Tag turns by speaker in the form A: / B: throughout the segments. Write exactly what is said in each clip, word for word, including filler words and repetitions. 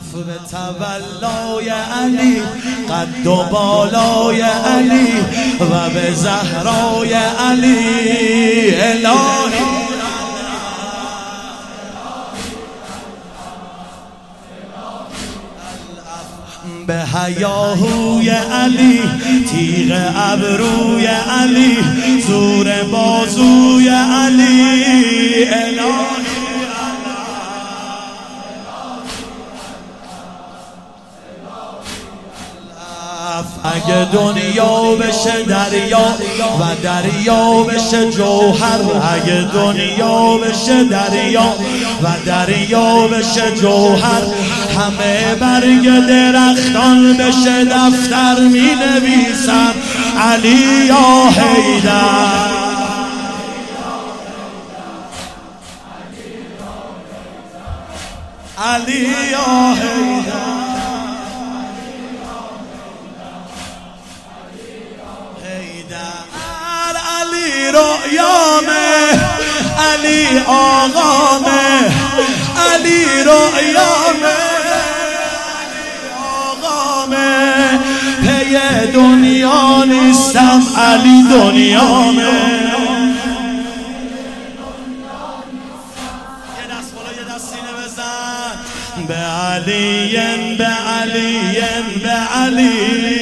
A: به تولای علی قد و بالای علی و به زهرای علی الهی به هیاهوی علی تیغ ابروی علی زور بازوی علی الهی اگه دنیا بشه دریا و دریا بشه جوهر اگه دنیا بشه دریا و دریا بشه جوهر همه برگ درختان بشه دفتر می نویسن علی یا حیدر علی یا حیدر علی رؤیامه علی آقامه علی رؤیامه علی آقامه پی دنیا نیستم علی دنیامه یه دست بالا یه دست سینه بزن به علی به علی به علی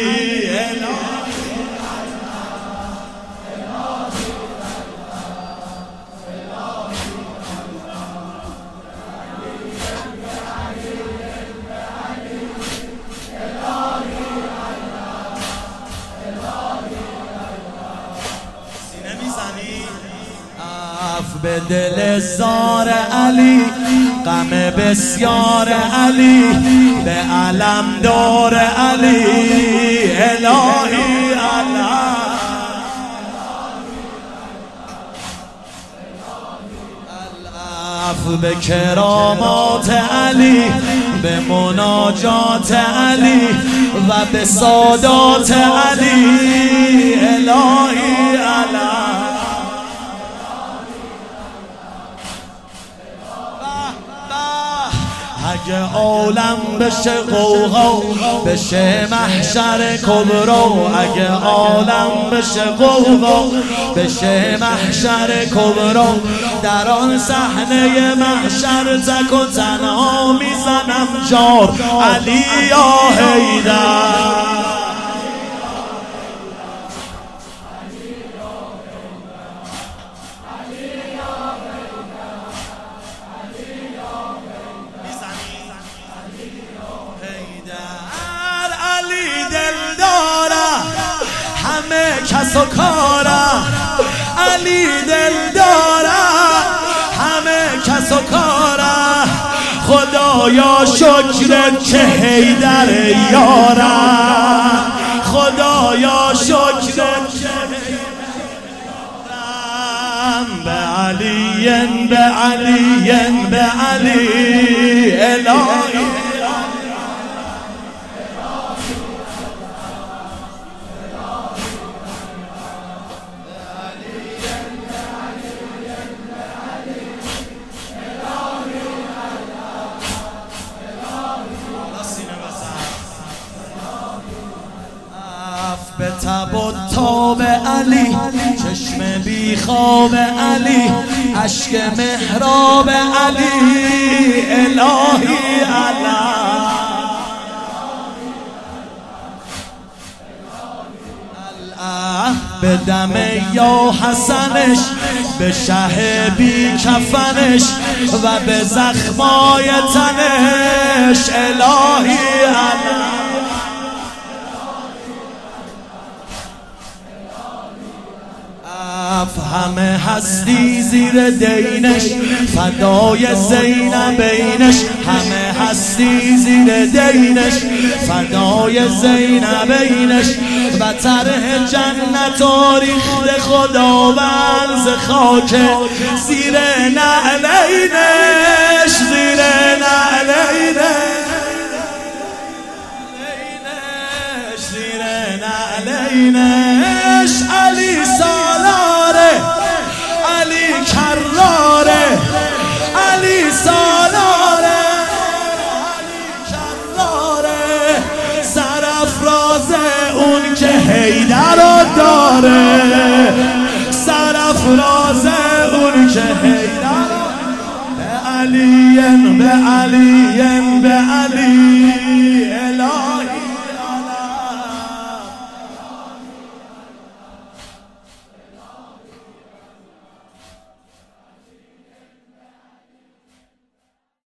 A: به دل زار علی غم بسیار علی به علم دار علی الهی الله العفو به کرامات علی به مناجات علی و به سادات علی الهی الله اگه عالم بشه غوغا بشه محشر کبرا اگه عالم بشه غوغا بشه محشر کبرا در آن صحنه محشر تک و تنها میزنم جار علی یا حیدر کس و کارم علی دل دارم همه کس و کارم خدایا شکرت که حیدر یارم خدایا شکرت که به علی به علی به علی الهی به تب و تاب علی چشم بی خواب علی اشک محراب علی الهی الله به دم یا حسنش به شه بی کفنش و به زخمای تنش الهی الله همه هستی زیر دینش فدای زینبینش همه هستی زیر دینش فدای زینبینش و طرح جنت و ریخت خداوند ز خاک زیر نعلینش زیر نعلینش زیر نعلینش علی سالاره علی کراره علی سالاره علی کراره حیدر رو داره، سرافراز اون که حیدر به علی به علی به علی